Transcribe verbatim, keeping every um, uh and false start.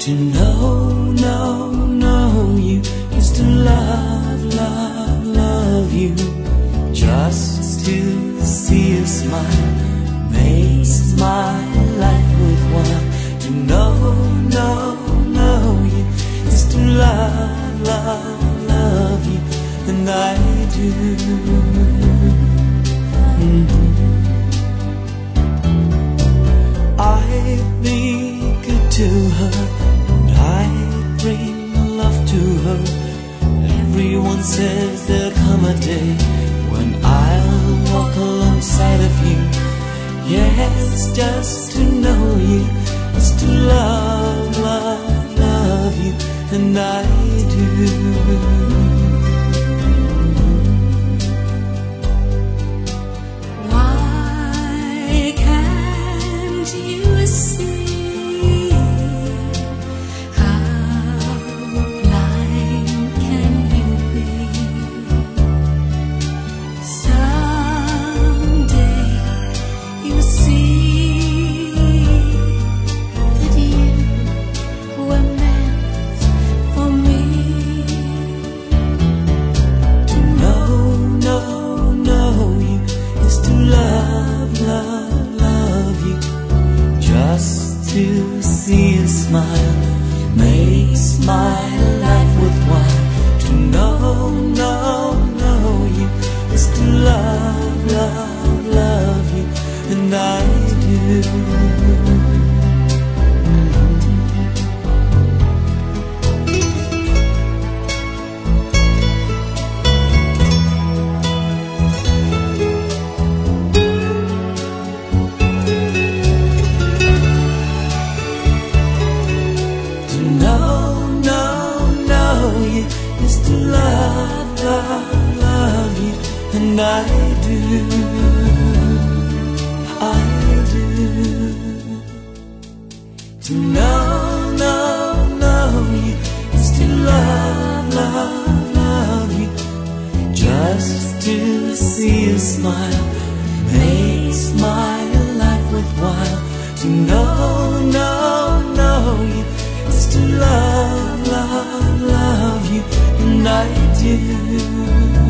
To know, know, know you is to love, love, love you. Just to see you smile makes my life worthwhile. To know, know, know you is to love, love, love you, and I do. Mm-hmm. I'd be good to her, I bring love to her. Everyone says there'll come a day when I'll walk alongside of you. Yes, just to know you is to love, love, love you, and I do. To see you smile makes my life worthwhile. To know, know, know you is to love, love, love you, and I do. Love, love, love you, and I do, I do. To know, know, know you is to love, love, love you. Just to see you smile makes my life worthwhile. To know, know, know you is to love, love, love you, and I do.